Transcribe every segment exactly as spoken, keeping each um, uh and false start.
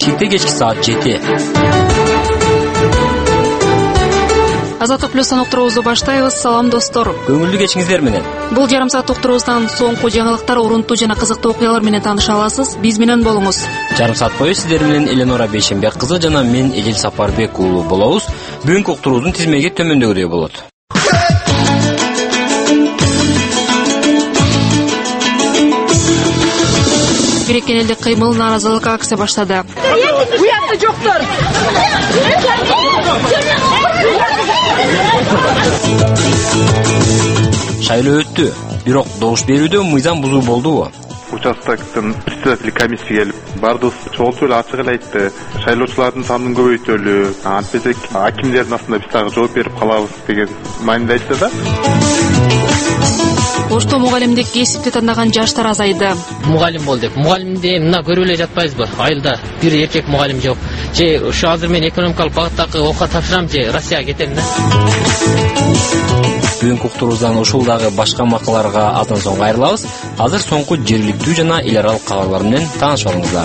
Бишкекте кечки саат жети. Азаттык плюстан уктуруубузду баштайбыз. Салам достор. Көңүлдүү кечиңиздер менен. Бул жарым саат уктуруубуздан соңку жаңылыктар, урунтуу жана кызыктуу окуялар менен тааныша аласыз. Биз менен болуңуз. Жарым саат бою сиздер менен Эленора Бейшенбек кызы жана мен Эдил Сапарбек уулу болобуз. Бүгүнкү уктуруубуздун тизмеги төмөндөгүдөй болот. Бириккен элдик кыймыл, нааразылык акция баштады. Уякта жоктор. Шайлоо өттү, бирок добуш берүүдө мыйзам бузуу болдубу? Участоктун председатели комиссия келип, бардыгыбыз чогултуп эле ачык эле айтты. Шайлоочулардын санын көбөйтөлү, антпесек акимдердин астында биз дагы жооп берип калабыз деген маанилде айтты да. Ошто мугалимдик кесипти тандаган жаштар азайды. Мугалим бол деп. Мугалимди мына көрүп эле жатпайбызбы? Айылда бир эркек мугалим жок. Же ушу азыр мен экономикалык багыттагы окуя тапшырам же Россияга кетем да. Бүгүнкү уктуруубуздан ушул дагы башка макалаларга аздан соң кайрылабыз. Азыр соңку жергиликтүү жана эл аралык кабарлар менен таанышып алыңыздар.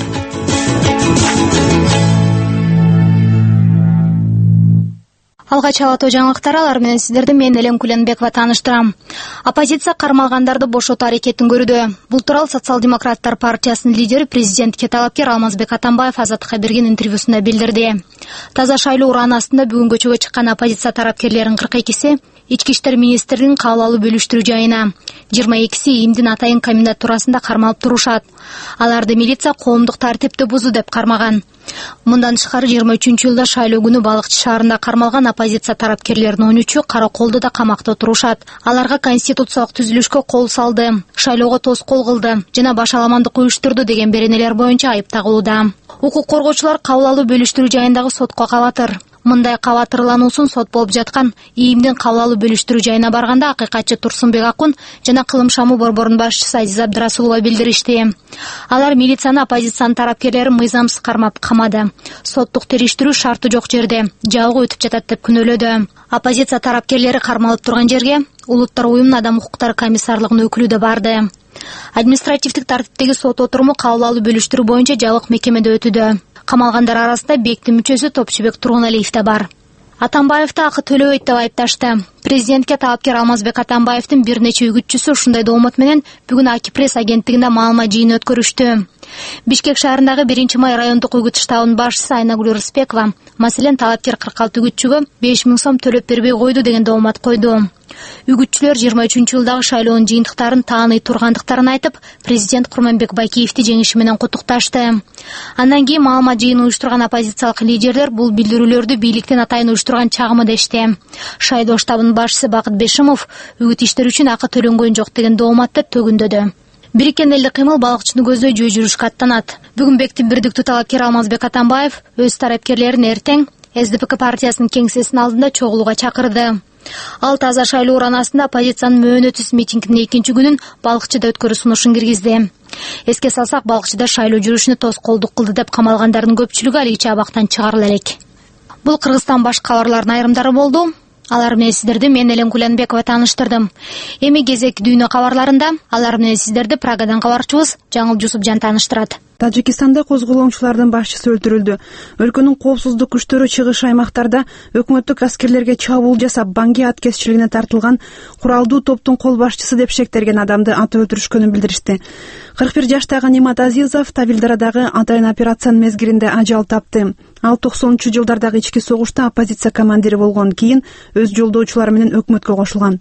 Алгач алатоо жаңылыктар, алар менен сиздерди мен Элен Куленбекова тааныштырам. Оппозиция кармалгандарды бошотуу аракетин көрүүдө. Бул тууралуу Социал-демократтар партиясынын лидери, президентке талапкер Алмазбек Атамбаев Азаттыкка берген интервьюсунда билдирди. Таза шайлоо ураанасында бүгүн көчөгө чыккан оппозиция тарапкерлеринин кырк экиси Ички иштер министринин кабыл алуу бөлүштүрүү жайына, жыйырма экиси ИИМдин атайын кандидатурасында кармалып турушат. Аларды милиция коомдук тартипти бузуу деп кармаган. Мындан тышкары жыйырма үчүнчү жылда шайлоо күнү Балыкчы шаарында кармалган оппозиция тарапкерлеринин он үчү кара колдо да камакта турушат. Аларга конституциялык түзүлүшкө кол салды, шайлоого тоскоол кылды жана башаламандык уюштурду деген беренелер боюнча айып тагылууда. Укук коргоочулар кабыл алуу бөлүштүрүү жайындагы сотко кабатыр. Мындай кабатырлануусун сот болуп жаткан ИИМдин кабыл алуу бөлүштүрүү жайына барганда акыйкатчы Турсунбек Акун жана Кылым Шамы борборунун башчысы Азиз Абдрасулова билдиришти. Алар милицияны оппозициянын тарапкерлери мыйзамсыз кармап камады. Соттук териштирүү шарты жок жерде жабыгы өтүп жатат деп күнөөлөдү. Оппозиция тарапкерлери кармалып турган жерге Улуттар уюмунун Адам укуктары комиссарлыгынын өкүлү да барды. Административдик тартиптеги сот отуруму кабыл алуу бөлүштүрүү боюнча жабык мекемеде өтүүдө. Камалгандар арасында БЕКтин мүчөсү Топчубек Тургуналиев да бар. Атамбаевди акы төлөбөйт деп айыпташты. Президентке талапкер Алмазбек Атамбаевдин бир нече үгүтчүсү ушундай доомот менен бүгүн Аки пресс агенттигинде маалымат жыйын өткөрүштү. Бишкек шаарындагы биринчи май райондук үгүт штабынын башчысы Айнагүл Рыспекова, маселен, талапкер кырк алты үгүтчүгө беш миң сом төлөп бербей койду деген доомат койду. Үгүтчүлөр жыйырма үчүнчү жылдагы шайлоонун жыйынтыктарын тааный тургандыктарын айтып, президент Курманбек Байкеевди жеңиши менен куттукташты. Андан кийин маалымат жыйынын уюштурган оппозициялык лидерлер бул билдирүүлөрдү бийликтин атайын уюштурган чагымы дешти. Шайлоо штабынын башчысы Бакыт Бешимов үгүт иштери үчүн акы төлөнгөн жок деген дооматты төгүндөдү. Бириккен элдик кыймыл балыкчыны көздөй жөө жүрүшкө аттанат. Бүгүн БЕКтин бирдиктүү талапкери Алмазбек Атамбаев өз тарапкерлерин эртең СДПК партиясынын кеңсесинин алдында чогулууга чакырды. Ал таза шайлоо ураанасында оппозициянын мөөнөтсүз митингинин экинчи күнүн Балыкчыда өткөрүү сунушун киргизди. Эске салсак, Балыкчыда шайлоо жүрүшүнө тоскоолдук кылды деп камалгандардын көпчүлүгү алигиче абактан чыгарыла элек. Бул Кыргызстан баш кабарларынын айрымдары болду. Алар менен сиздерди мен Элен Куленбекова тааныштырдым. Эми кезек дүйнө кабарларында алар менен сиздерди Прагадан кабарчыбыз Жаңыл Жусупжан тааныштырат. Тажикстанда козголоңчулардын башчысы өлтүрүлдү. Өлкөнүн коопсуздук күчтөрү чыгыш аймактарда өкмөттүк аскерлерге чабуул жасап, Банги аткезчилигине тартылган куралдуу топтун кол башчысы деп шектелген адамды атып өлтүрүшкөнүн билдиришти. кырк бир жаштагы Нимат Азизов Тавилдарадагы атайын операциянын мезгилинде ажал тапты. Ал токсонунчу жылдардагы ички согушта оппозиция командири болгон, кийин өз жолдоочулары менен өкмөткө кошулган.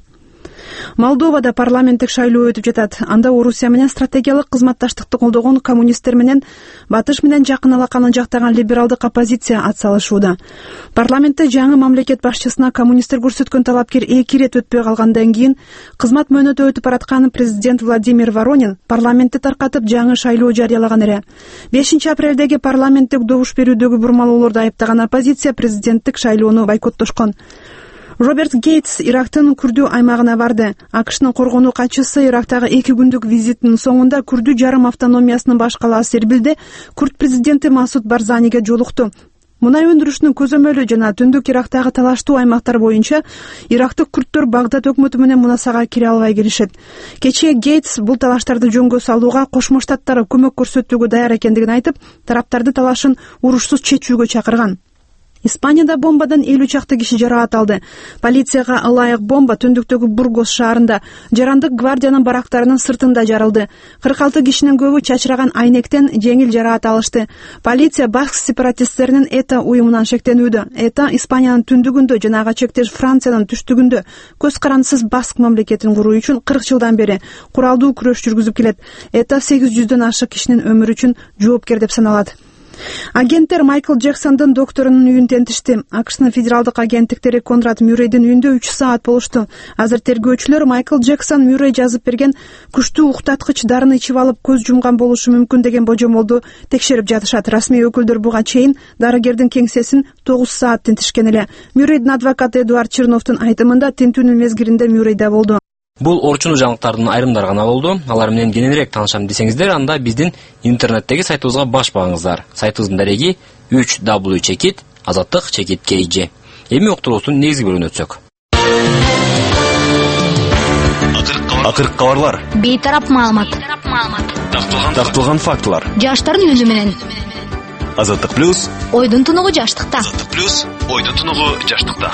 Молдовада парламенттик шайлоо өтүп жатат. Анда Орусия менен стратегиялык кызматташтыкты колдогон коммунисттер менен батыш менен жакын алаканы жактаган либералдык оппозиция ат салышууда. Парламентте жаңы мамлекет башчысына коммунисттер көрсөткөн талапкер эки ирет өтпөй калгандан кийин кызмат мөөнөтү өтүп бараткан президент Владимир Воронин парламентти таркатып жаңы шайлоо жарыялаган эле. бешинчи апрелдеги парламенттик добуш берүүдөгү бурмалоолорду айыптаган оппозиция президенттик шайлоону бойкоттошкон. Роберт Гейтс Ирактын Күрдү аймагына барды. АКШнын коргонуу катчысы Ирактагы эки күндүк визитинин соңунда Күрдү жарым автономиясынын баш калаасы Эрбилде Күрд президенти Масуд Барзаниге жолукту. Мунай өндүрүшүнүн көзөмөлү жана Түндүк Ирактагы талаштуу аймактар боюнча ирактык күрттөр Багдад өкмөтү менен мунасага кире албай келишет. Кечээ Гейтс бул талаштарды жөнгө салууга Кошмо Штаттар көмөк көрсөтүүгө даяр экендигин айтып, тараптарды талашын урушсуз чечүүгө чакырган. Испанияда бомбадан элүү чакты киши жаракат алды. Полицияга ылайык бомба түндүктөгү Бургос шаарында жарандык гвардиянын барактарынын сыртында жарылды. кырк алты кишинин көбү чачыраган айнектен жеңил жаракат алышты. Полиция баск сепаратисттеринин Эта уюмунан шектенүүдө. Эта Испаниянын түндүгүндө жана ага чектеш Франциянын түштүгүндө көз карандысыз баск мамлекетин куруу үчүн кырк жылдан бери куралдуу күрөш жүргүзүп келет. Эта сегиз жүздөн ашык кишинин өмүрү үчүн жоопкер деп саналат. Агенттер Майкл Джексондун докторунун үйүн тентишти. АКШнын федералдык агенттиктери Конрад Мюррейдин үйүндө үч саат болушту. Азыр тергөөчүлөр Майкл Джексон Мюррей жазып берген күчтүү уктаткыч дарыны ичип алып көз жумган болушу мүмкүн деген божомолду текшерип жатышат. Расмий өкүлдөр буга чейин дарыгердин кеңсесин тогуз саат тинтишкен эле. Мюррейдин адвокаты Эдуард Черновдун айтымында тинтүүнүн мезгилинде Мюррей да болду. Бул орчуну жаңылыктардын айрымдары гана болду. Алар менен кененирээк таанышам десеңиздер, анда биздин интернеттеги сайтыбызга баш багыңыздар. Сайтыбыздын дареги үч дабл ю чекит азаттык чекит кей джи. Эми уктуруубуздун негизги бөлүгүнө өтсөк. Акыркы кабарлар. Бейтарап маалымат. Такталган фактылар. Жаштардын үнү менен. Азаттык плюс. Ойдун тунугу жаштыкта. Азаттык плюс. Ойдун тунугу жаштыкта.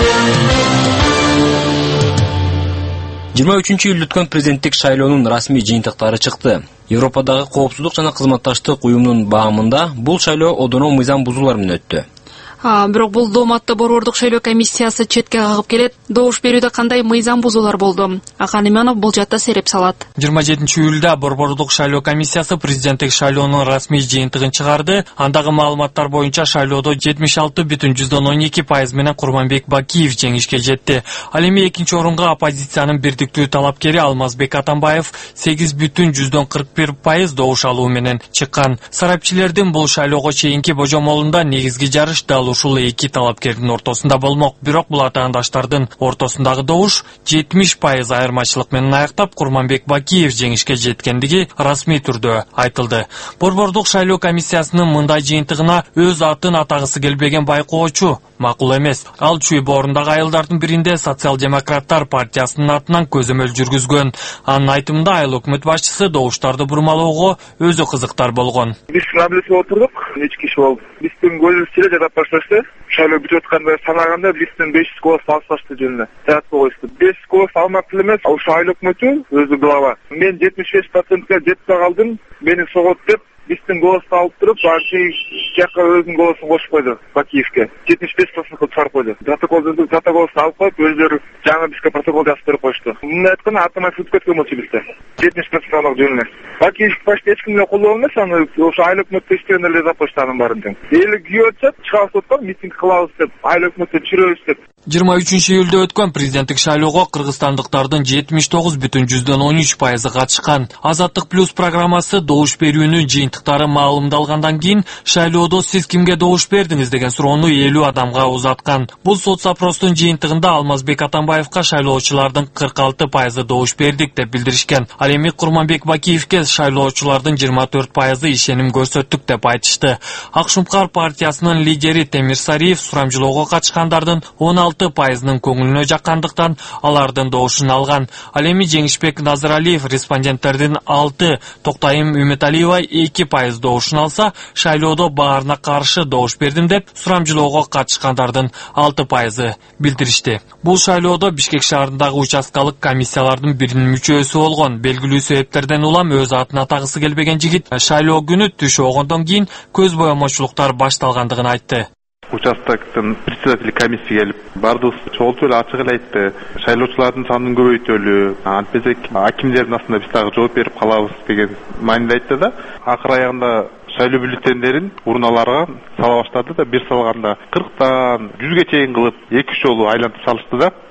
жыйырма үчүнчү июлда өткөн президенттик шайлоонун расмий жыйынтыктары чыкты. Европадагы коопсуздук жана кызматташтык уюмунун баамында бул шайлоо одоно мыйзам бузуулар менен өттү. А, бирок бул Дооматта борбордук шайлоо комиссиясы четке кагып келет. Добуш берүүдө кандай мыйзам бузуулар болду? Ахан Иманов бул жакта сереп салат. жыйырма жетинчи июлда борбордук шайлоо комиссиясы президенттик шайлоонун расмий жыйынтыгын чыгарды. Андагы маалыматтар боюнча шайлоодо жетимиш алты бүтүн жүздөн он эки пайыз менен Курманбек Бакиев жеңишке жетти. Ал эми экинчи орунга оппозициянын бирдиктүү талапкери Алмазбек Атамбаев сегиз бүтүн жүздөн кырк бир пайыз добуш алуу менен чыккан. Сарапчылардын бул шайлоого чейинки божомолунда негизги жарыш дал ушул эки талапкердин ортосунда болмок. Бирок бул атаандаштардын ортосундагы добуш жетимиш пайыз айырмачылык менен аяктап Курманбек Бакиев жеңишке жеткендиги расмий түрдө айтылды. Борбордук шайлоо комиссиясынын мындай жыйынтыгына өз атын атагысы келбеген байкоочу макул эмес. Ал Чүй-Борундагы айылдардын биринде Социал-демократтар партиясынын атынан көзөмөл жүргүзгөн. Анын айтымында айыл өкмөт башчысы добуштарды бурмалоого өзү кызыктар болгон. Биз мамиледе отурдук, эч киши болду. Биздин көзүбүз эле жадап башташты. Шайлоо бүтүп атканда санаганда биздин беш жүз голос алышташты жөнүндө. Жаратып коюшту. беш жүз голос алмак элемес, ошо айыл өкмөтү өзү глава. Мен жетимиш беш процентке жетпей калдым. Мени согот деп биздин голосду алып туруп, анчи жакка өзүнүн голосун кошуп койду Бакиевке. жетимиш беш процентке чыгарып койду. Протоколду протоколду алып коюп, өздөрү жаңы бизге протокол жазып берип коюшту. Мындай айтканда атамай сүрүп кеткен болчу бизде. жетимиш процент алак жөнүнө. Бакиев почти эч ким эле колдоо эмес, аны ошо айыл өкмөттө иштеген эле жазып коюшту анын баарын. Эли күйөп атышат, чыгабыз деп, митинг кылабыз деп, айыл өкмөттө чүрөбүз деп. жыйырма үчүнчү июлда өткөн президенттик шайлоого кыргызстандыктардын жетимиш тогуз бүтүн жүздөн он үч пайызы катышкан. Азаттык плюс программасы добуш берүүнүн жыйынтыктары маалымдалгандан кийин шайлоодо сиз кимге добуш бердиңиз деген суроону элүү адамга узаткан. Бул соцопростун жыйынтыгында Алмазбек Атамбаевка шайлоочулардын кырк алты пайызы добуш бердик деп билдиришкен. Ал эми Курманбек Бакиевке шайлоочулардын жыйырма төрт пайызы ишеним көрсөттүк деп айтышты. Акшумкар партиясынын лидери Темир Сариев сурамжылоого катышкандардын он алты пайызынын көңүлүнө жаккандыктан алардын добушун алган. Ал эми Жеңишбек Назаралиев респонденттердин алты, Токтайым Үмөталиева эки пайыз добушун алса, шайлоодо баарына каршы добуш бердим деп сурамжылоого катышкандардын алты пайызы билдиришти. Бул шайлоодо Бишкек шаарындагы участкалык комиссиялардын биринин мүчөсү болгон. Белгилүү себептерден улам өз атын атагысы келбеген жигит шайлоо күнү түш огондон кийин көз боямочулуктар башталгандыгын айтты. Участоктун председатели комиссия келип, бардыбыз чогултуп эле ачык эле айтты. Шайлоочулардын санын көбөйтөлү, антпесек акимдердин астында биз дагы жооп берип калабыз деген маанилде айтты да. Акыр аягында шайлоо бюллетендерин урналарга сала баштады да, бир салганда кырктан жүзгө чейин кылып эки үч жолу айлантып салышты да.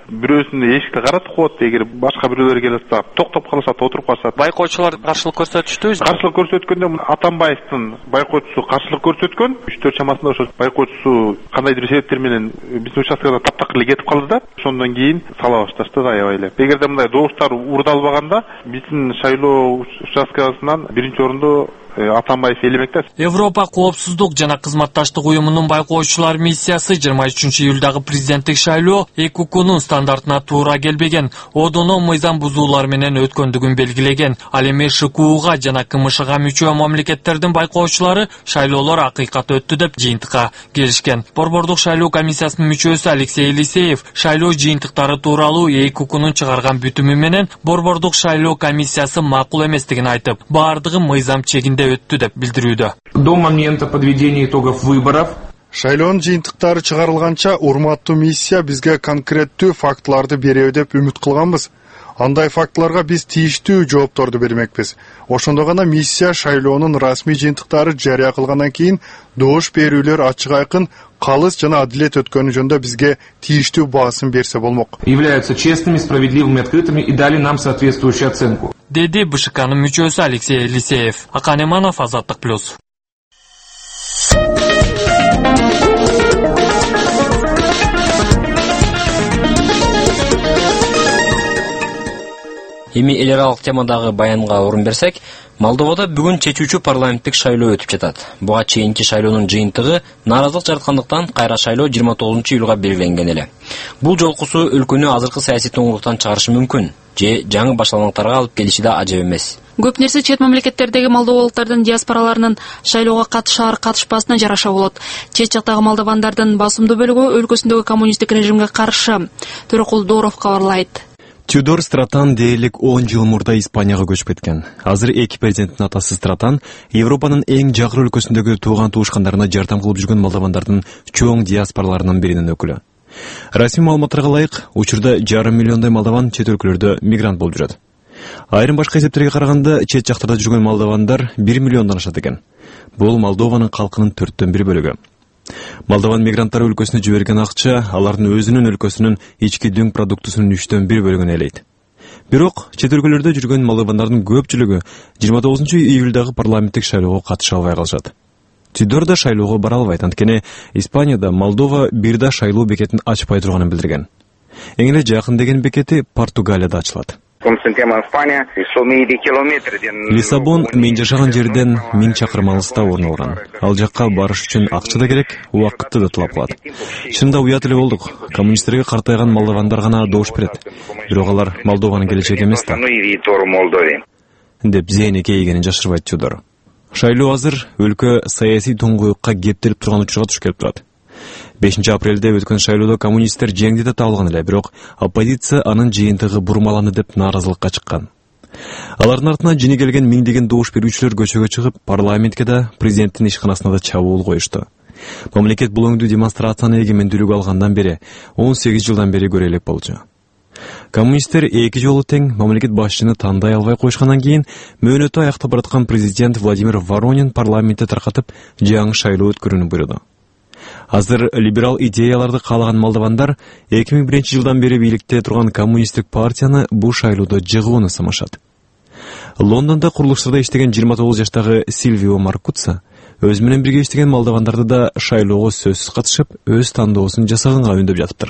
бирөөсүнө эшикти каратып коет, эгер башка бирөөлөр келип атса токтоп калышат, отуруп калышат. Байкоочулар каршылык көрсөтүштүбү? Каршылык көрсөткөндө Атамбаевдин байкоочусу каршылык көрсөткөн, үч төрт чамасында ошо байкоочусу кандайдыр бир себептер менен биздин участкада таптакыр эле кетип калды да, ошондон кийин сала башташты аябай эле. Эгерде мындай добуштар урдалбаганда биздин шайлоо участкасынан биринчи орунду Атамбаев ээлемек да. Европа коопсуздук жана кызматташтык уюмунун байкоочулар миссиясы жыйырма үчүнчү июлдагы президенттик шайлоо ЭКУКнун стандартына туура келбеген, одоно мыйзам бузуулар менен өткөндүгүн белгилеген. Ал эми ШКУга жана КМШга мүчө мамлекеттердин байкоочулары шайлоолор акыйкат өттү деп жыйынтыкка келишкен. Борбордук шайлоо комиссиясынын мүчөсү Алексей Елисеев шайлоо жыйынтыктары тууралуу ЭКУКнун чыгарган бүтүмү менен борбордук шайлоо комиссиясы макул эместигин айтып, баардыгы мыйзам чегинде өттү деп билдирүүдө. До момента подведения итогов выборов шайлоонун жыйынтыктары чыгарылганча урматтуу миссия бизге конкреттүү фактыларды береби деп үмүт кылганбыз. Андай фактыларга биз тийиштүү жоопторду бермекпиз. Ошондо гана миссия шайлоонун расмий жыйынтыктары жарыя кылгандан кийин добуш берүүлөр ачык айкын, калыс жана адилет өткөнү жөнүндө бизге тийиштүү баасын берсе болмок. Являются честными, справедливыми, открытыми и дали нам соответствующую оценку. Деди БШКнын мүчөсү Алексей Елисеев. Акан Эманов, Азаттык плюс. Эми эл аралык темадагы баянга орун берсек, Молдовада бүгүн чечүүчү парламенттик шайлоо өтүп жатат. Буга чейинки шайлоонун жыйынтыгы нааразылык жараткандыктан кайра шайлоо жыйырма тогузунчу июлга белгиленген эле. Бул жолкусу өлкөнү азыркы саясий тоңдуктан чыгарышы мүмкүн же жаңы башталгандыктарга алып келиши да ажап эмес. Көп нерсе чет мамлекеттердеги молдовалыктардын диаспораларынын шайлоого катышаар катышпасына жараша болот. Чет жактагы молдовандардын басымдуу бөлүгү өлкөсүндөгү коммунисттик режимге каршы. Төрөкул Дооров кабарлайт. Тюдор Стратан дээрлик он жыл мурда Испанияга көчүп кеткен. Азыр эки президенттин атасы Стратан Европанын эң жакыр өлкөсүндөгү тууган туушкандарына жардам кылып жүргөн молдовандардын чоң диаспораларынын биринин өкүлү. Расмий маалыматтарга ылайык, учурда жарым миллиондой молдован чет өлкөлөрдө мигрант болуп жүрөт. Айрым башка эсептерге караганда чет жактарда жүргөн молдовандар бир миллиондон ашат экен. Бул Молдованын калкынын төрттөн бир бөлүгү. Молдован мигранттары өлкөсүнө жиберген акча алардын өзүнүн өлкөсүнүн ички дүң продуктусунун үчтөн бир бөлүгүн ээлейт. Бирок чет өлкөлөрдө жүргөн молдовандардын көпчүлүгү жыйырма тогузунчу июлдагы парламенттик шайлоого катыша албай калышат. Тюдор да шайлоого бара албайт, анткени Испанияда Молдова бир да шайлоо бекетин ачпай турганын билдирген. Эң эле жакын деген бекети Португалияда ачылат. Лиссабон мен жашаган жерден миң чакырым алыста орун алган. Ал жакка барыш үчүн акча да керек, убакытты да талап кылат. Чында уят эле болдук. Коммунисттерге картайган молдовандар гана добуш берет. Бирок алар Молдованын келечеги эмес да. Деп зээни кейгенин жашырбайт Тюдор. Шайлоо азыр өлкө саясий тоңгоюкка кептелип турган учурга туш келип турат. бешинчи апрелде өткөн шайлоодо коммунисттер жеңди деп табылган эле, бирок оппозиция анын жыйынтыгы бурмаланды деп нааразылыкка чыккан. Алардын артынан жини келген миңдеген добуш берүүчүлөр көчөгө чыгып, парламентке да, президенттин ишканасына да чабуул коюшту. Мамлекет бул өңдүү демонстрацияны эгемендүүлүк алгандан бери он сегиз жылдан бери көрө элек болчу. Коммунисттер эки жолу тең мамлекет башчыны тандай албай коюшкандан кийин мөөнөтү аяктап бараткан президент Владимир Воронин парламентте таркатып жаңы шайлоо өткөрүүнү буйруду. Азыр либерал идеяларды каалаган молдовандар эки миң биринчи жылдан бери бийликте турган коммунисттик партияны бул шайлоодо жыгууну самашат. Лондондо курулуштарда иштеген жыйырма тогуз жаштагы Сильвио Маркуца өз менен бирге иштеген молдовандарды да шайлоого сөзсүз катышып, өз тандоосун жасаганга үндөп жатыптыр.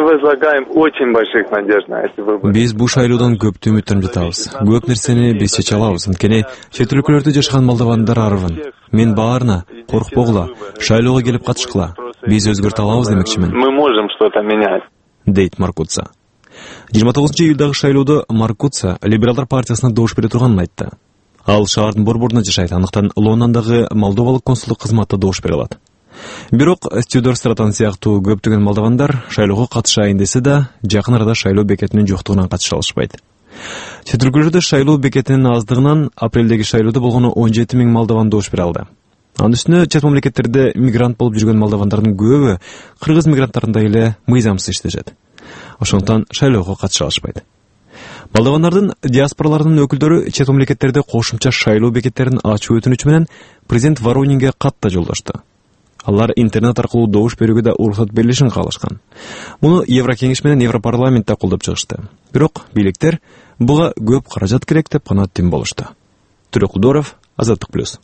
Биз бул шайлоодон көптү үмүттөнүп жатабыз. Көп нерсени биз чече алабыз, анткени чет өлкөлөрдө жашаган молдовандар арбын. Мен баарына коркпогула, шайлоого келип катышкыла. Биз өзгөртө алабыз демекчимин. Мы можем что-то менять. Дейт Маркуца. жыйырма тогузунчу июлдагы шайлоодо Маркуца либералдар партиясына добуш бере турганын айтты. Ал шаардын борборунда жашайт, андыктан Лондондогу молдовалык консулдук кызматта добуш бере алат. Бирок Тюдор Стратан сыяктуу көптөгөн молдовандар шайлоого катышайын десе да, жакын арада шайлоо бекетинин жоктугунан катыша алышпайт. Чет өлкөлөрдө шайлоо бекетинин аздыгынан апрелдеги шайлоодо болгону он жети миң молдован добуш бере алды. Анын үстүнө чет мамлекеттерде мигрант болуп жүргөн молдовандардын көбү кыргыз мигранттарындай эле мыйзамсыз иштешет. Ошондон шайлоого катыша алышпайт. Молдовандардын диаспораларынын өкүлдөрү чет мамлекеттерде кошумча шайлоо бекеттерин ачуу өтүнүчү менен президент Воронинге кат да жолдошту. Алар интернет аркылуу добуш берүүгө да уруксат берилишин каалашкан. Муну Еврокеңеш менен Европарламент да колдоп чыгышты. Бирок бийликтер буга көп каражат керек деп гана тим болушту. Түрөкулдоров, Азаттык плюс.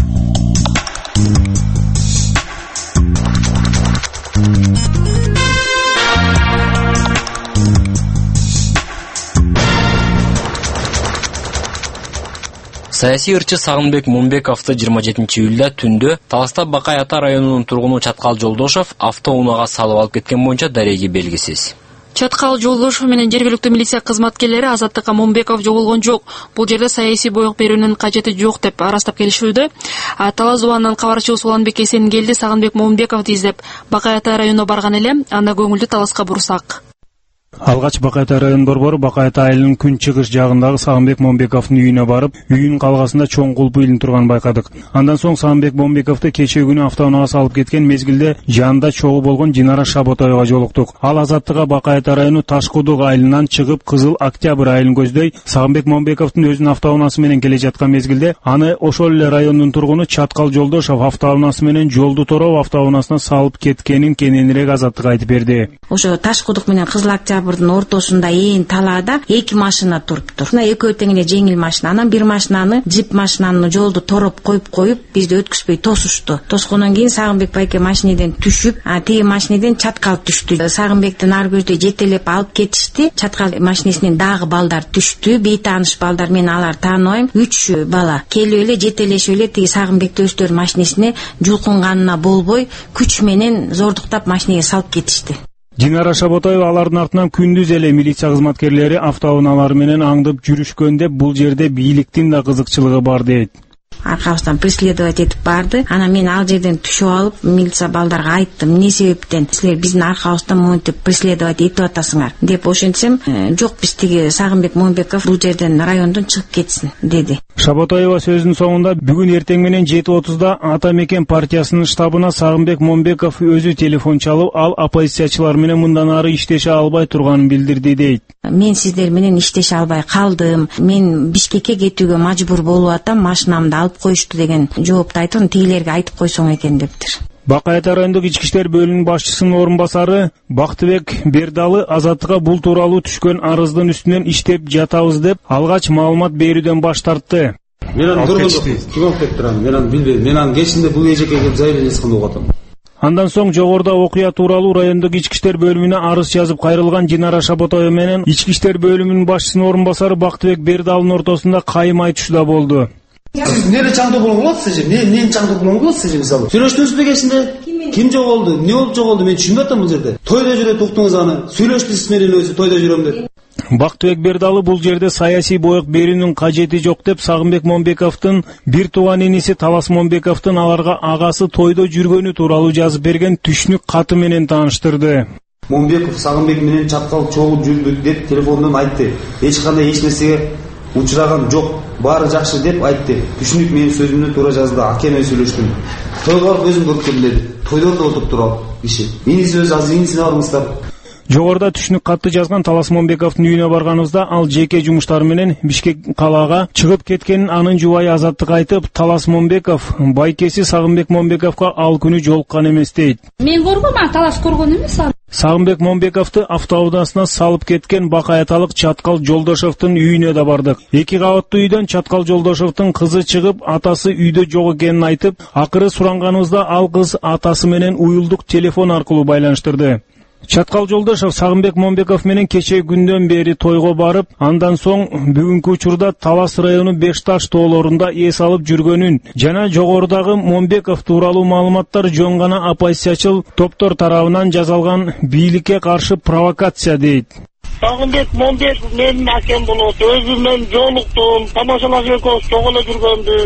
Саясий ырчы Сагынбек Момбековду жыйырма жетинчи июлда түндө Таласта Бакай Ата районунун тургуну Чаткал Жолдошов автоунаага салып алып кеткен боюнча дареги белгисиз. Чаткал Жолдошов менен жергиликтүү милиция кызматкерлери Азаттыкка Момбеков жоголгон жок, бул жерде саясий боек берүүнүн кажети жок деп арастап келишүүдө. Талас убанын кабарчысы Уланбек Эсенгелди Сагынбек Момбековду издеп Бакай Ата районуна барган эле, анда көңүлдү Таласка бурсак. Алгач Бакай Ата район борбору Бакай Ата айылынын күн чыгыш жагындагы Сагынбек Момбековдун үйүнө барып, үйүнүн калгасында чоң кулпу илинип турганын байкадык. Андан соң Сагынбек Момбековду кечээ күнү автоунаага салып кеткен мезгилде жанында чогуу болгон Динара Шаботоева жолуктук. Ал Азаттыкка Бакай Ата району Ташкудук айылынан чыгып Кызыл Октябрь айылын көздөй Сагынбек Момбековдун өзүнүн автоунасы менен келе жаткан мезгилде аны ошол эле райондун тургуну Чаткал Жолдошов автоунасы менен жолду тороп автоунасына салып кеткенин кененирээк Азаттыкка айтып берди. Ошо Ташкудук менен Кызыл Октябрдын ортосунда ээн талаада эки машина туруптур. Экөө тең эле жеңил машина, анан бир машинаны джип машинаны жолду тороп коюп коюп бизди өткүзбөй тосушту. Тоскондон кийин Сагынбек байке машинеден түшүп, а тиги машинеден Чаткал түштү. Сагынбектин ар көздөй жетелеп алып кетишти. Чаткал машинесинен дагы балдар түштү. Бейтааныш балдар, мен алар тааныбайм. үч бала келип эле жетелешип эле тиги Сагынбекти өздөрү машинесине жулкунганына болбой, күч менен зордуктап машинеге салып кетишти. Динара Шаботоева алардын артынан күндүз эле милиция кызматкерлери автоуналары менен аңдып жүрүшкөндө бул жерде бийликтин да кызыкчылыгы бар дейт. Аркабыздан преследовать этип барды. Анан мен ал жерден түшүп алып, милиция балдарга айттым, эмне себептен силер биздин аркабыздан монтип преследовать этип атасыңар деп. Ошентсем, жок, биз тиги Сагынбек Момбеков бул жерден райондон чыгып кетсин деди. Шаботоева сөзүнүн соңунда бүгүн эртең менен жети отузда Ата Мекен партиясынын штабына Сагынбек Момбеков өзү телефон чалып, ал оппозициячылар менен мындан ары иштеше албай турганын билдирди дейт. Мен сиздер менен иштеше албай калдым. Мен Бишкекке кетүүгө мажбур болуп атам, машинамды алып коюшту деген жоопту айтып, тигилерге айтып койсоң экен дептир. Бакай Ата райондук ички иштер бөлүмүнүн башчысынын орун басары Бактыбек Бердалы Азаттыкка бул тууралуу түшкөн арыздын үстүнөн иштеп жатабыз деп алгач маалымат берүүдөн баш тартты. Мен аны көргөндө ким алып кетип турам, мен аны билбейм. Мен аны кечинде бул эжекке келип заявление жазган болуп атам. Андан соң жогоруда окуя тууралуу райондук ички иштер бөлүмүнө арыз жазып кайрылган Динара Шаботоева менен ички иштер бөлүмүнүн башчысынын орун басары Бактыбек Бердалынын ортосунда кайым айтышууда болду. Неде чаңдоо болгон болот сиз? Не, эмне чаңдоо болгон болот сиз мисалы? Сүйлөштүңүзбү кечинде? Ким жоголду? Эмне болуп жоголду? Мен түшүнбөй атам бул жерде. Тойдо жүрөт уктуңуз аны. Сүйлөштүңүз менен өзү тойдо жүрөм деп. Бактыбек Бердалы бул жерде саясий боек берүүнүн кажети жок деп Сагынбек Момбековдун бир тууган иниси Талас Момбековдун аларга агасы тойдо жүргөнү тууралуу жазып берген түшүнүк каты менен тааныштырды. Момбеков Сагынбек менен Чаткал чогуу жүрдү деп телефондон айтты. Эч кандай эч нерсеге учураган жок, баары жакшы деп айтты. Түшүнүк менин сөзүмдү туура жазды, аке менен сүйлөштүм. Тойго барып өзүм көрүп келдим деди. Тойдордо отуруп турат киши. Иниси өзү азыр инисине барыңыздар. Жогоруда түшүнүк катты жазган Талас Момбековдун үйүнө барганыбызда ал жеке жумуштары менен Бишкек калаага чыгып кеткенин анын жубайы Азаттыкка айтып, Талас Момбеков байкеси Сагынбек Момбековго ал күнү жолуккан эмес дейт. Мен көргөм, а Талас көргөн эмес. Сагынбек Момбековду автоунаасына салып кеткен Бакай Аталык Чаткал Жолдошовдун үйүнө да бардык. Эки кабаттуу үйдөн Чаткал Жолдошовдун кызы чыгып, атасы үйдө жок экенин айтып, акыры суранганыбызда ал кыз атасы менен уюлдук телефон аркылуу байланыштырды. Чаткал Жолдошов Сагынбек Момбеков менен кечээ күндөн бери тойго барып, андан соң бүгүнкү учурда Талас району Бешташ тоолорунда эс алып жүргөнүн жана жогорудагы Момбеков тууралуу маалыматтар жөн гана оппозициячыл топтор тарабынан жасалган бийликке каршы провокация дейт. Сагынбек Момбеков менин акем болот. Өзү менен жолуктум, тамашалаш экөөбүз чогуу эле жүргөнбүз.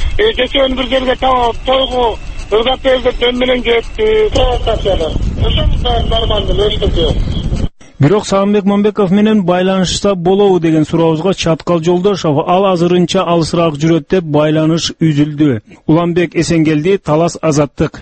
Кечээ бир жерге таап тойго Ыргапелдеп мен менен кетти. Провокацияда. Ошондой нормалдуу эчтеке. Бирок Сагынбек Момбеков менен байланышса болобу деген сурообузга Чаткал Жолдошов ал азырынча алысыраак жүрөт деп байланыш үзүлдү. Уланбек Эсенгелди, Талас, Азаттык.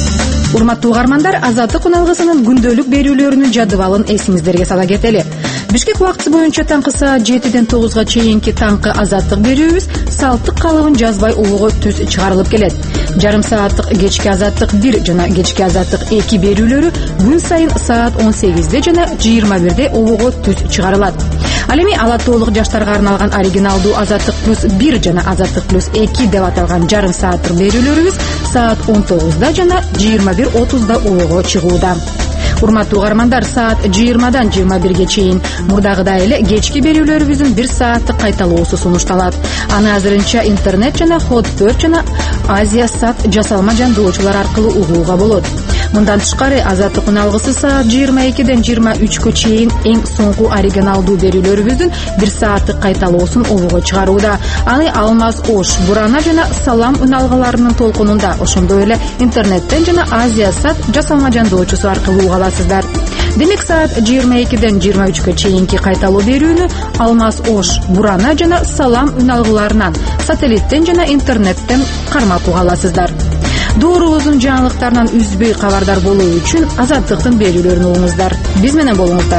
Урматтуу угармандар, Азаттык уналгысынын күндөлүк берүүлөрүнүн жадыбалын эсиңиздерге сала кетели. Бишкек убактысы боюнча таңкы саат жетиден тогузга чейинки таңкы азаттык берүүбүз салттык калыбын жазбай улууга түз чыгарылып келет. Жарым сааттык кечки азаттык бир жана кечки азаттык эки берүүлөрү күн сайын саат он сегизде жана жыйырма бирде улууга түз чыгарылат. Ал эми ала тоолук жаштарга арналган оригиналдуу азаттык плюс бир жана азаттык плюс эки деп аталган жарым сааттык берүүлөрүбүз саат он тогузда жана жыйырма бир отузда улууга чыгууда. Урматтуу угармандар, саат жыйырмадан жыйырма бирге чейин мурдагыдай эле кечки берүүлөрүбүздүн бир сааттык кайталоосу сунушталат. Аны азырынча интернет жана Хот төрт жана Азия Сат жасалма жандоочулар аркылуу угууга болот. Мындан тышкары азаттык үналгысы саат жыйырма экиден жыйырма үчкө чейин эң соңку оригиналдуу берүүлөрүбүздүн бир сааттык кайталоосун угууга чыгарууда. Аны Алмаз Ош, Бурана жана Салам үналгыларынын толкунунда, ошондой эле интернеттен жана Азия Сат жасалма жандоочусу аркылуу уга аласыздар. Демек саат жыйырма экиден жыйырма үчкө чейинки кайталоо берүүнү Алмаз Ош, Бурана жана Салам үналгыларынан, сателлиттен жана интернеттен кармап уга аласыздар. Доорубуздун жаңылыктарынан үзбөй кабардар болуу үчүн азаттыктын берүүлөрүн угуңуздар. Биз менен болуңуздар.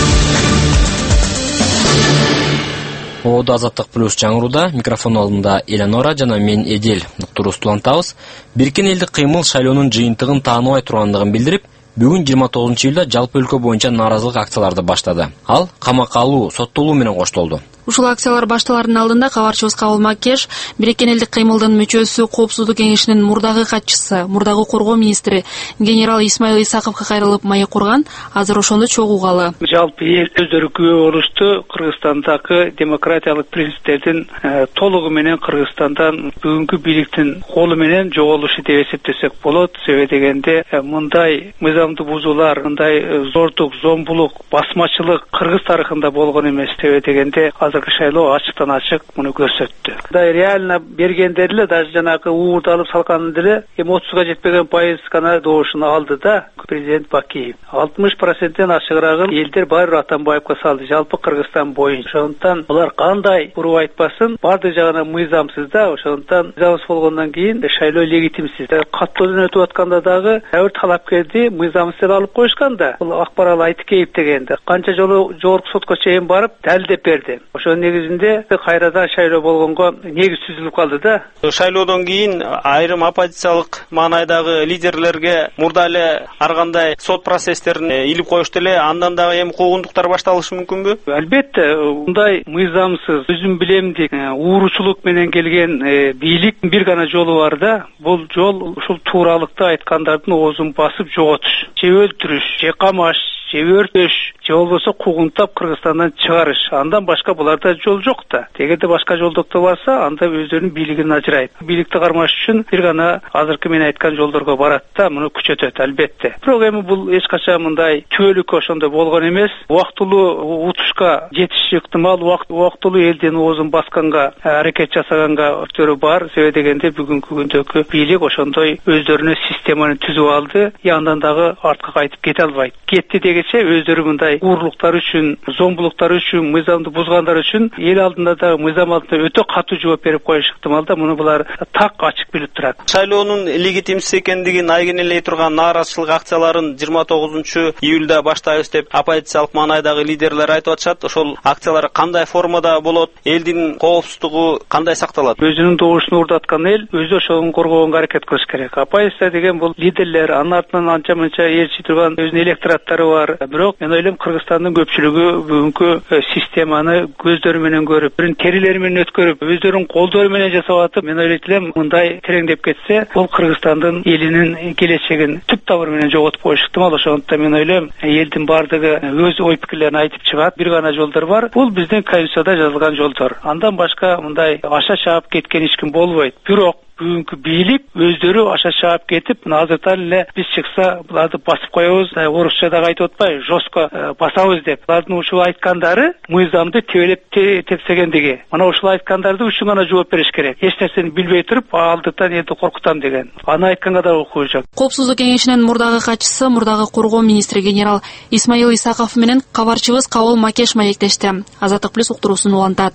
Оодо Азаттык плюс жаңырууда, микрофон алдында Эленора жана мен Эдел Нуктурус Тулантабыз. Бириккен элдик кыймыл шайлоонун жыйынтыгын тааныбай тургандыгын билдирип, бүгүн жыйырма тогузунчу июлда жалпы өлкө боюнча нааразылык акцияларды баштады. Ал камакка алуу, соттолуу менен коштолду. Ушул акциялар башталарынын алдында кабарчыбыз Кабыл Макеш, Бириккен элдик кыймылдын мүчөсү, Коопсуздук кеңешинин мурдагы катчысы, мурдагы коргоо министри генерал Исмаил Исаковго кайрылып маек курган, азыр ошондо чогуугалы. Жалпы эл өздөрү күбө болушту. Кыргызстандагы демократиялык принциптердин толугу менен Кыргызстандан бүгүнкү бийликтин колу менен жоголушу деп эсептесек болот. Себеби дегенде мындай мыйзамды бузуулар, мындай зордук, зомбулук, басмачылык Кыргыз тарыхында болгон эмес. Себеби дегенде азыркы шайлоо ачыктан ачык муну көрсөттү. Мындай реально бергендер эле, даже жанагы уурду алып салган деле эми отузга жетпеген пайыз гана доошун алды да президент Бакиев. алтымыш проценттен ашыгыраагын элдер баары Атамбаевге салды, жалпы Кыргызстан боюнча. Ошондуктан булар кандай уруп айтпасын, баардык жагынан мыйзамсыз да, ошондуктан мыйзамсыз болгондон кийин шайлоо легитимсиз. Каттоодон өтүп атканда дагы ар бир талапкерди мыйзамсыз деп алып коюшкан да. Бул Акбарал Айтыкеев дегенди канча жолу жогорку сотко чейин барып далилдеп берди. Ошонун негизинде кайрадан шайлоо болгонго негиз түзүлүп калды да. Шайлоодон кийин айрым оппозициялык маанайдагы лидерлерге мурда эле ар кандай сот процесстерин илип коюшту эле, андан дагы эми куугундуктар башталышы мүмкүнбү? Албетте, мындай мыйзамсыз, өзүм билемдик, ууручулук менен келген бийлик бир гана жолу бар да. Бул жол ушул тууралыкты айткандардын оозун басып жоготуш, же өлтүрүш, же камаш, же өртөш, же болбосо куугунтап Кыргызстандан чыгарыш. Андан башка буларда жол жок да. Тегерде башка жолдокто барса, анда өздөрүнүн бийлигин ажырайт. Бийликти кармаш үчүн бир гана азыркы мен айткан жолдорго барат да, муну күчөтөт албетте. Бирок эми бул эч качан мындай түбөлүккө ошондой болгон эмес. Убактылуу утушка жетиши ыктымал, убактылуу элдин оозун басканга, аракет жасаганга өктөрү бар. Себеби дегенде бүгүнкү күндөгү бийлик ошондой өздөрүнө системаны түзүп алды. И андан дагы артка кайтып кете албайт. Кетти дегече өздөрү мындай уурлуктар үчүн, зомбулуктар үчүн, мыйзамды бузгандар үчүн эл алдында да мыйзам алдында өтө катуу жооп берип коюш ыктымал да. Муну булар так ачык билип турат. Шайлоонун легитимсиз экендигин айгинелей турган нааразычылык акцияларын жыйырма тогузунчу июлда баштайбыз деп оппозициялык маанайдагы лидерлер айтып атышат. Ошол акциялар кандай формада болот? Элдин коопсуздугу кандай сакталат? Өзүнүн добушун уурдаткан эл өзү ошону коргоого аракет кылыш керек. Оппозиция деген бул лидерлер, анын артынан анча мынча ээрчи турган өзүнүн электораттары бар. Бирок мен ойлойм, Кыргызстандын көпчүлүгү бүгүнкү системаны көздөрү менен көрүп, бирин терилери менен өткөрүп, өздөрүнүн колдору менен жасап атып, мен ойлойт элем, мындай тереңдеп кетсе, бул Кыргызстандын элинин келечегин түп табыр менен жоготуп коюш ыктымал. Ошондуктан мен ойлойм, элдин баардыгы өз ой пикирлерин айтып чыгат. Бир гана жолдор бар. Бул биздин конституцияда жазылган жолдор. Андан башка мындай аша чаап кеткен эч ким болбойт. Бирок бүгүнкү бийлик өздөрү аша чаап кетип, азыртан эле биз чыкса буларды басып коебуз, орусча дагы айтып атпайбы, жестко басабыз деп. Булардын ушул айткандары мыйзамды тебелеп тепсегендиги. Мына ушул айткандарды үчүн гана жооп бериш керек. Эч нерсени билбей туруп, алдыктан элди коркутам деген. Аны айтканга да окуу жок. Коопсуздук кеңешинин мурдагы катчысы, мурдагы коргоо министри генерал Исмаил Исаков менен кабарчыбыз Кабыл Макеш маектешти. Азаттык плюс уктуруусун улантат.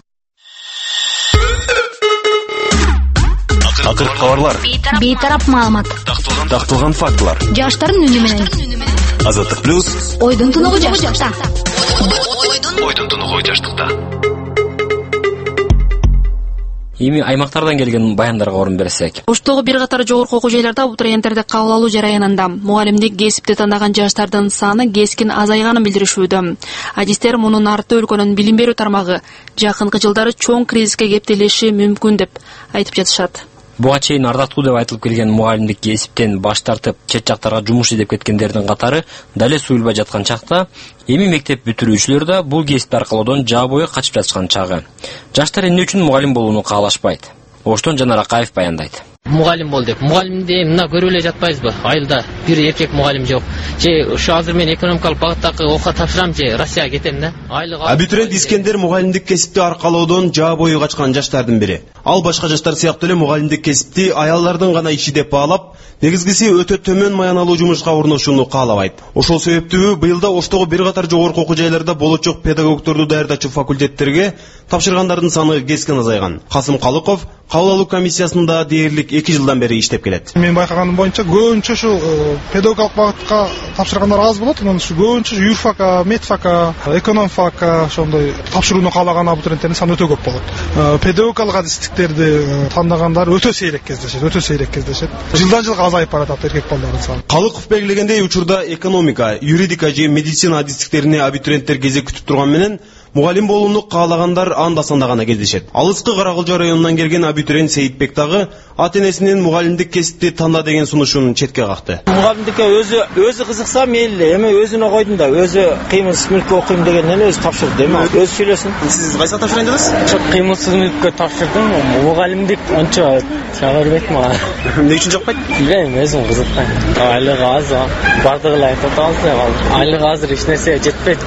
Акыркы кабарлар. Бейтарап маалымат. Такталган фактылар. Жаштардын үнү менен. Азаттык плюс. Ойдун тунугу жаштыкта. ойдун ойдун тунугу жаштыкта. Эми аймактардан келген баяндарга орун берсек. Оштогу бир катар жогорку окуу жайларда абитуриенттерди кабыл алуу жараянында мугалимдик кесипти тандаган жаштардын саны кескин азайганын билдиришүүдө. Адистер мунун арты өлкөнүн билим берүү тармагы жакынкы жылдары чоң кризиске кептелиши мүмкүн деп айтып жатышат. Буга чейин ардактуу деп айтылып келген мугалимдик кесиптен баш тартып чет жактарга жумуш издеп кеткендердин катары дале суюлбай жаткан чакта эми мектеп бүтүрүүчүлөр да бул кесипти аркалоодон жаа бою качып жатышкан чагы. Жаштар эмне үчүн мугалим болууну каалашпайт? Оштон Жанар Акаев баяндайт. Мугалим бол деп. Мугалимди мына көрүп эле жатпайбызбы? Айылда бир эркек мугалим жок. Же ушу азыр мен экономикалык багыттагы окууга тапшырам же Россияга кетем да. Абитуриент Искендер мугалимдик кесипти аркалоодон жаа бою качкан жаштардын бири. Ал башка жаштар сыяктуу эле мугалимдик кесипти аялдардын гана иши деп баалап, негизгиси өтө төмөн маяналуу жумушка орношууну каалабайт. Ошол себептүү быйылда Оштогу бир катар жогорку окуу жайларда болочок педагогдорду даярдачу факультеттерге тапшыргандардын саны кескин азайган. Касым Калыков кабыл алуу комиссиясында дээрлик эки жылдан бери иштеп келет. Мен байкаганым боюнча көбүнчө ушу педагогикалык багытка тапшыргандар аз болот. Анан ушу көбүнчө юрфака, медфака, экономфака ошондой тапшырууну каалаган абитуриенттердин саны өтө көп болот. Педагогикалык адистиктерди тандагандар өтө сейрек кездешет, өтө сейрек кездешет. Жылдан жылга азайып баратат эркек балдардын саны. Калыков белгилегендей, учурда экономика, юридика же медицина адистиктерине абитуриенттер кезек күтүп турган менен мугалим болууну каалагандар анда санда гана кездешет. Алыскы Каракылжа районунан келген абитуриент Сейитбек дагы ата-энесинин мугалимдик кесипти танда деген сунушун четке какты. Мугалимдикке өзү өзү кызыкса мейли, эми өзүнө койдум да, өзү кыймылсыз мүлккө окуйм дегенден өзү тапшырды, эми өзү сүйлөсүн. Сиз кайсыга тапшырайын дедиңиз? Жок, кыймылсыз мүлккө тапшырдым. Мугалимдик анча чага бербейт мага. Эмне үчүн жакпайт? Билбейм, өзүм кызыкпайм. Айлыгы аз, бардыгы эле айтып атабыз. Айлыгы азыр эч нерсе жетпейт.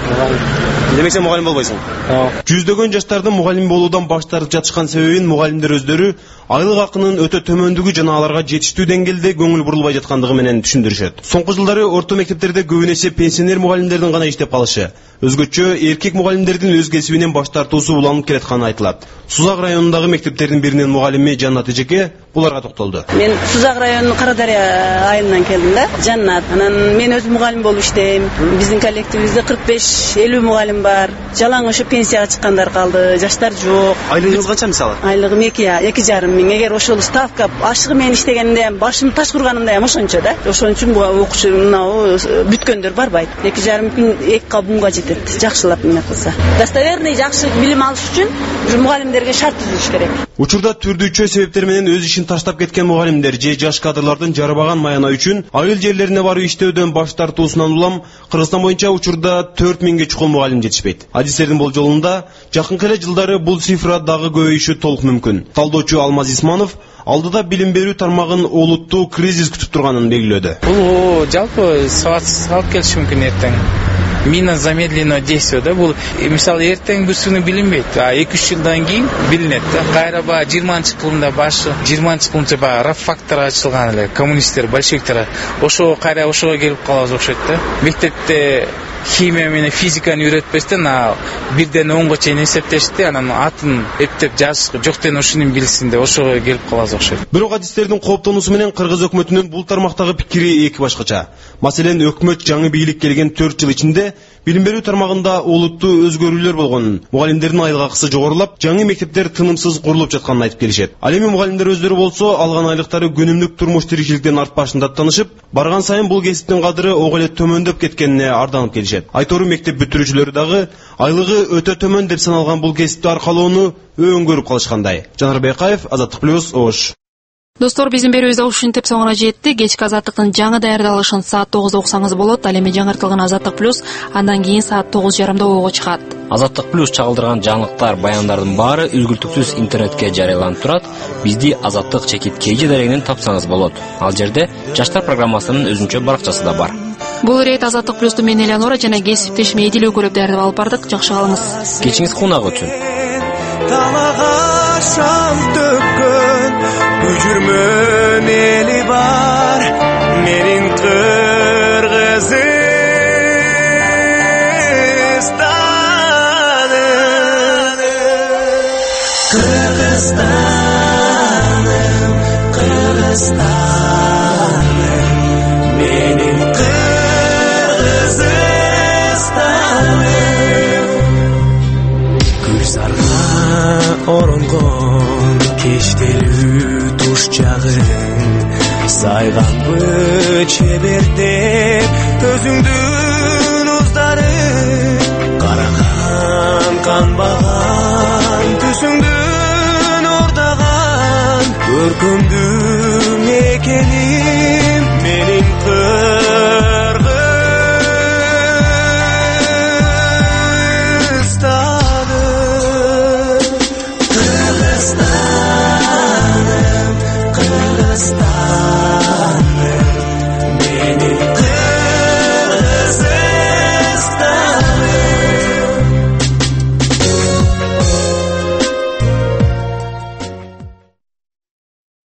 Демек сен мугалим болбойсуң? Жүздөгөн жаштардын мугалим болуудан баш тартып жатышкан себебин мугалимдер өздөрү айлык акынын өтө төмөндүгү жана аларга жетиштүү деңгээлде көңүл бурулбай жаткандыгы менен түшүндүрүшөт. Соңку жылдары орто мектептерде көбүн эсе пенсионер мугалимдердин гана иштеп калышы, өзгөчө эркек мугалимдердин өз кесибинен баш тартуусу уланып келатканы айтылат. Сузак районундагы мектептердин биринин мугалими Жаннат Эжеке буларга токтолду. Мен Сузак районунун Карадария айылынан келдим да, Жаннат. Анан мен өзүм мугалим болуп иштейм. Биздин коллективибизде кырк беш элүү мугалим бар. Жалаң ошо пенсияга чыккандар калды, жаштар жок. Айлыгыңыз канча мисалы? Айлыгым эки эки жарым миң. Эгер ошол ставка ашыгы менен иштегенде башым таш курганымда эми ошончо да. Ошон үчүн бу окуучу мынау бүткөндөр барбайт. эки жарым күн эки кабымга жетет. Жакшылап эмне кылса. Достоверный жакшы билим алыш үчүн мугалимдерге шарт түзүш керек. Учурда түрдүүчө себептер менен өз ишин таштап кеткен мугалимдер же жаш кадрлардын жарабаган маянаа үчүн айыл жерлерине барып иштөөдөн баш тартуусунан улам Кыргызстан боюнча учурда төрт миңге чукул мугалим жетишпейт. Адистердин болжолунда жакынкы эле жылдары бул цифра дагы көбөйүшү толук мүмкүн. Талдоочу Алмаз Исманов алдыда билим берүү тармагын олуттуу кризис күтүп турганын белгилөөдө. Бул жалпы сабатсыз алып келиши мүмкүн эртең. Мина замедленного действия да, бул мисалы эртең бир күнү билинбейт, а эки үч жылдан кийин билинет да. Кайра ба жыйырманчы кылымда башы жыйырманчы кылымча ба раб фактор ачылган эле коммунисттер, большевиктер. Ошо кайра ошого келип калабыз окшойт да. Мектепте химия менен физиканы үйрөтпөстөн бирден онго чейин эсептешти, анан атын эптеп жазышка жоктен ушуну билсин деп ошого келип калабыз окшойт. Бирок адистердин кооптонуусу менен Кыргыз өкмөтүнүн бул тармактагы пикири эки башкача. Маселен, өкмөт жаңы бийлик келген төрт жыл ичинде билим берүү тармагында олуттуу өзгөрүүлөр болгонун, мугалимдердин айлык акысы жогорулап, жаңы мектептер тынымсыз курулуп жатканын айтып келишет. Ал эми мугалимдер өздөрү болсо алган айлыктары күнүмдүк турмуш тиричиликтен артпашын даттанышып, барган сайын бул кесиптин кадыры ого эле төмөндөп кеткенине арданып келишет. Айтору мектеп бүтүрүүчүлөрү дагы айлыгы өтө төмөн деп саналган бул кесипти аркалоону өңгөрүп калышкандай. Жанар Бекаев, Азаттык плюс, Ош. Достор, биздин берүүбүз ушинтип соңуна жетти. Кечки Азаттыктын жаңы даярдалышын саат тогузда уксаңыз болот. Ал эми жаңыртылган Азаттык плюс андан кийин саат тогуз жарымда ого чыгат. Азаттык плюс чагылдырган жаңылыктар, баяндардын баары үзгүлтүксүз интернетке жарыяланып турат. Бизди Азаттык чекит kg дарегинен тапсаңыз болот. Ал жерде жаштар программасынын өзүнчө баракчасы да бар. Бул рейд Азаттык плюсту мен Элеонора жана кесиптеш Эдил өкөлөп даярдап алып бардык. Жакшы калыңыз. Кечиңиз кунак өтсүн. Талага шам төккөн бүжүрмөн эли бар менин Кыргызстаным, Кыргызстаным, Кыргызстаным, менин Кыргызстаным. сайганбы чебертеп өзүңдүн уздары караган канбаган түсүңдүн ордаган көркөмдү мекени